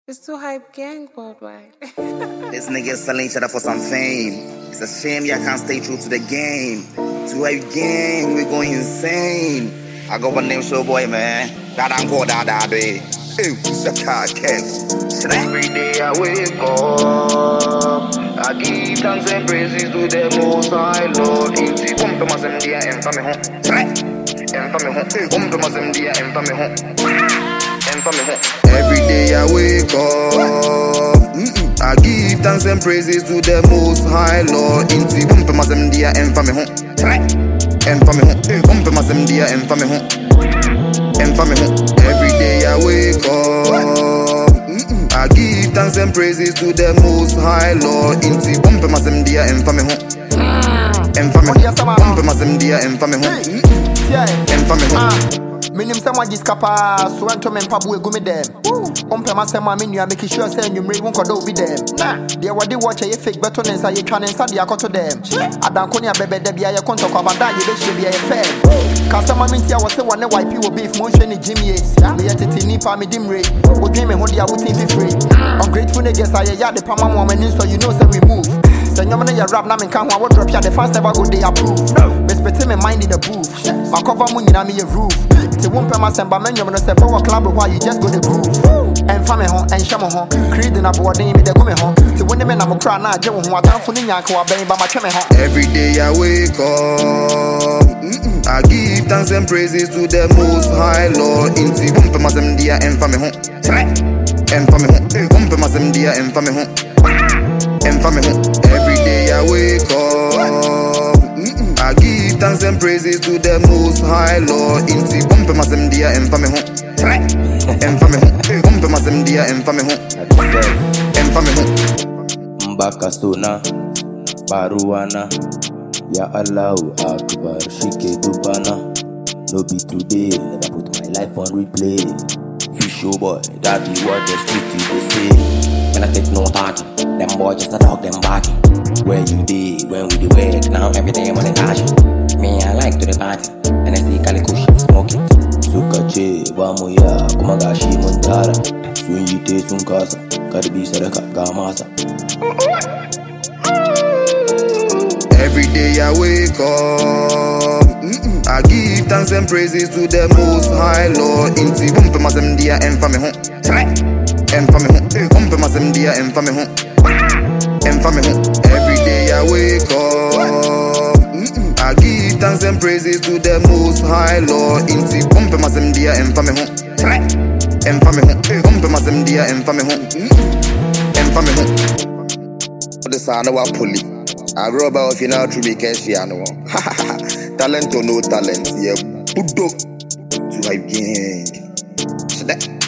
It's too hype gang worldwide. This nigga is selling each other for some fame. It's a shame y'all can't stay true to the game. Too hype gang, we going insane. I got one name Showboy, man. That I'm called that day. Ew, the car case. Every day I wake up, I give thanks and praises to the Most High Lord. Inti bumpe masemdia enfame hon. Enfame hon. Bumpe masemdia enfame hon. Enfame hon. Every day I wake up, I give thanks and praises to the Most High Lord. Inti bumpe masemdia enfame hon. Enfame hon. Bumpe masemdia enfame hon. Enfame hon. Every day I wake up, I give thanks and praises to the Most High Lord. Inti bumpe masemdia enfame hon. Enfame hon. Bumpe masemdia enfame hon. Enfame hon. Minim someone just capa, so I'm to men pabu go me them. Pema sema menu, making sure say you may won't go be them. Nah, they were the watch a fake button and say you can inside the to them. I don't call baby, there be a contact about that, you should be a fan. Customer means I was the one why people beef motion in Jimmy. Me at it in Nipa, me dim rate. What dream and what they are waiting for free. Ungrateful niggas, I yard the Pama woman in, so you know that we move. Say you're gonna rap now, and can't what drop ya the fast never go they approve. Respect me mind in the booth. My cover money na me a roof. Te won't pay my samba men, you're gonna say power club while you just go the groove. And family home, and shamo home. Creed in a board name, the women home. To win the men, I'm a crown, I don't want to for Ninyanko, obey by my chimney home. Every day I wake up, I give thanks and praises to the Most High Lord. Inti bumpe masemdia enfame hon. Enfame hon. Bumpe masemdia enfame hon. Enfame hon. Every day I wake up, I give thanks and praises to the Most High Lord. Inti bumpe masemdia enfame hon. Enfame hon. Bumpe masemdia enfame hon. Enfame hon. Mbaka sona baruana ya Allahu Akbar shike dubana. No be today, never put my life on replay. You Showboy, that be what the street they say. When I take no thought, them boys just a dog them barking. Where you did, when we do work, now every day I'm on the cash. Me, I like to the party, and I see Kalikush smoking. Sukache, Wamuya, Kumagashi Montara. Swingite Sunkasa, Karibi Sadaka, Gamasa. Every day I wake up, I give thanks and praises to the Most High Lord. Inti bumpe masemdia enfame hon. Enfame hon. Bumpe masemdia enfame hon. Enfame hon. Every day I wake up, I give thanks and praises to the Most High Lord. Inti bumpe masemdia enfame hon. Enfame hon. Bumpe masemdia enfame hon. Enfame hon. The son of a pulley. I grew up if you know to make Keshiano. Talent or no talent, yeah, Buddha to my gang.